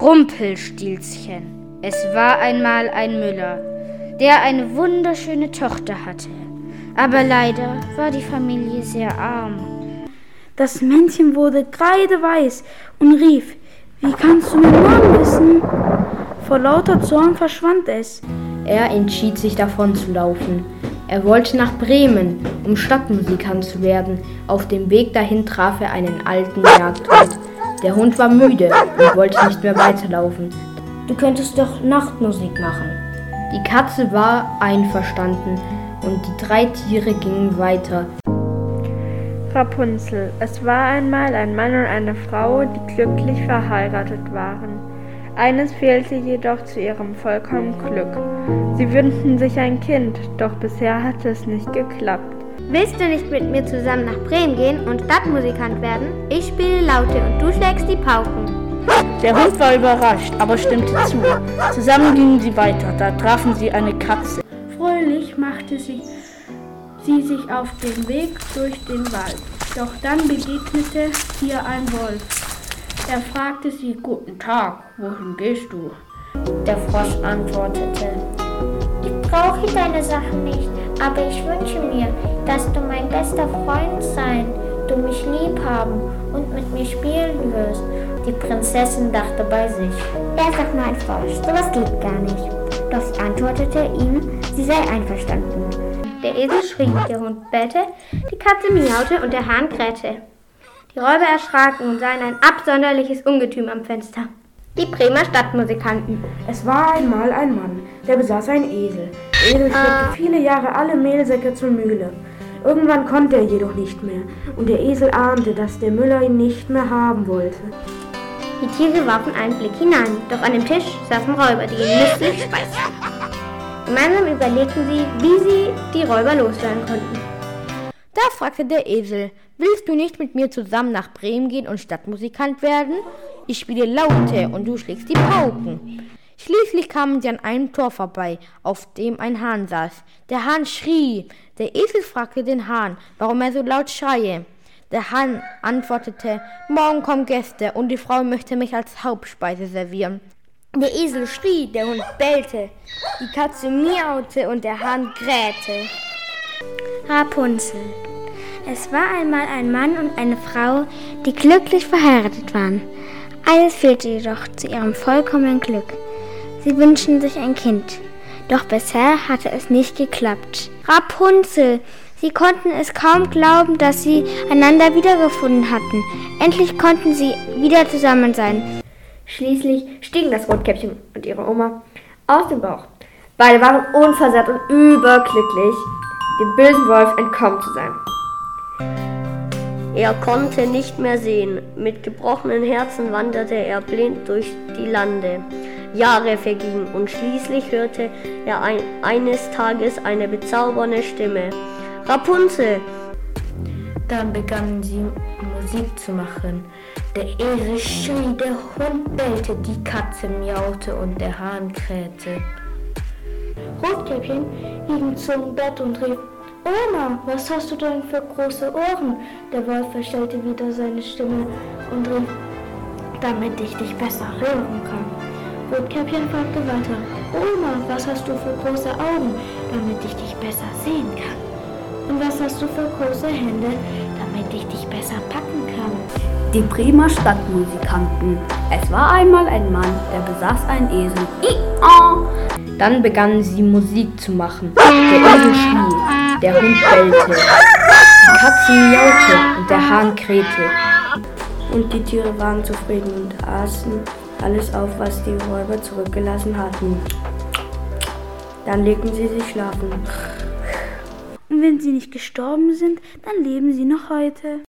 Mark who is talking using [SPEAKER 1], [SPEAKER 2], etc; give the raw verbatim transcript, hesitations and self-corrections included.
[SPEAKER 1] Rumpelstilzchen. Es war einmal ein Müller, der eine wunderschöne Tochter hatte. Aber leider war die Familie sehr arm.
[SPEAKER 2] Das Männchen wurde kreideweiß und rief: »Wie kannst du meinen Namen wissen?« Vor lauter Zorn verschwand es.
[SPEAKER 3] Er entschied sich davon zu laufen. Er wollte nach Bremen, um Stadtmusikant zu werden. Auf dem Weg dahin traf er einen alten Jagdhund. Der Hund war müde und wollte nicht mehr weiterlaufen.
[SPEAKER 4] »Du könntest doch Nachtmusik machen.«
[SPEAKER 3] Die Katze war einverstanden und die drei Tiere gingen weiter.
[SPEAKER 5] Rapunzel. Es war einmal ein Mann und eine Frau, die glücklich verheiratet waren. Eines fehlte jedoch zu ihrem vollkommenen Glück. Sie wünschten sich ein Kind, doch bisher hatte es nicht geklappt.
[SPEAKER 6] Willst du nicht mit mir zusammen nach Bremen gehen und Stadtmusikant werden? Ich spiele Laute und du schlägst die Pauken.
[SPEAKER 2] Der Hund war überrascht, aber stimmte zu. Zusammen gingen sie weiter, da trafen sie eine Katze. Fröhlich machte sie, sie sich auf den Weg durch den Wald. Doch dann begegnete ihr ein Wolf. Er fragte sie: »Guten Tag, wohin gehst du?«
[SPEAKER 4] Der Frosch antwortete:
[SPEAKER 7] »Ich brauche deine Sachen nicht, aber ich wünsche mir, dass du mein bester Freund sein, du mich lieb haben und mit mir spielen wirst.«
[SPEAKER 4] Die Prinzessin dachte bei sich:
[SPEAKER 6] Er ist doch nur ein Frosch, sowas geht gar nicht. Doch sie antwortete ihm, sie sei einverstanden. Der Esel schrie, der Hund bellte, die Katze miaute und der Hahn krähte. Die Räuber erschraken und sahen ein absonderliches Ungetüm am Fenster. Die Bremer Stadtmusikanten.
[SPEAKER 2] Es war einmal ein Mann, der besaß einen Esel. Der Esel schleppte viele Jahre alle Mehlsäcke zur Mühle. Irgendwann konnte er jedoch nicht mehr, und der Esel ahnte, dass der Müller ihn nicht mehr haben wollte.
[SPEAKER 6] Die Tiere warfen einen Blick hinein, doch an dem Tisch saßen Räuber, die ihn nützlich speisten. Gemeinsam überlegten sie, wie sie die Räuber loswerden konnten.
[SPEAKER 3] Da fragte der Esel: »Willst du nicht mit mir zusammen nach Bremen gehen und Stadtmusikant werden? Ich spiele Laute und du schlägst die Pauken.« Schließlich kamen sie an einem Tor vorbei, auf dem ein Hahn saß. Der Hahn schrie. Der Esel fragte den Hahn, warum er so laut schreie. Der Hahn antwortete: »Morgen kommen Gäste und die Frau möchte mich als Hauptspeise servieren.« Der Esel schrie, der Hund bellte, die Katze miaute und der Hahn krähte.
[SPEAKER 6] Rapunzel. Es war einmal ein Mann und eine Frau, die glücklich verheiratet waren. Eines fehlte jedoch zu ihrem vollkommenen Glück. Sie wünschten sich ein Kind, doch bisher hatte es nicht geklappt. Rapunzel. Sie konnten es kaum glauben, dass sie einander wiedergefunden hatten. Endlich konnten sie wieder zusammen sein.
[SPEAKER 1] Schließlich stiegen das Rotkäppchen und ihre Oma aus dem Bauch. Beide waren unversehrt und überglücklich, dem bösen Wolf entkommen zu sein.
[SPEAKER 4] Er konnte nicht mehr sehen. Mit gebrochenen Herzen wanderte er blind durch die Lande. Jahre vergingen und schließlich hörte er ein, eines Tages eine bezaubernde Stimme. »Rapunzel!«
[SPEAKER 3] Dann begannen sie Musik zu machen. Der Esel schrie, der Hund bellte, die Katze miaute und der Hahn krähte.
[SPEAKER 2] Rotkäppchen ging zum Bett und rief: »Oma, was hast du denn für große Ohren?« Der Wolf verstellte wieder seine Stimme und rief: »Damit ich dich besser hören kann.« Rotkäppchen fragte weiter: »Oma, was hast du für große Augen, damit ich dich besser sehen kann? Und was hast du für große Hände, damit ich dich besser packen kann?«
[SPEAKER 8] Die Bremer Stadtmusikanten. Es war einmal ein Mann, der besaß einen Esel. I-oh!
[SPEAKER 3] Dann begannen sie Musik zu machen. Der Esel schrie, der Hund bellte, die Katze miaute und der Hahn krähte.
[SPEAKER 2] Und die Tiere waren zufrieden und aßen alles auf, was die Räuber zurückgelassen hatten. Dann legten sie sich schlafen. Und wenn sie nicht gestorben sind, dann leben sie noch heute.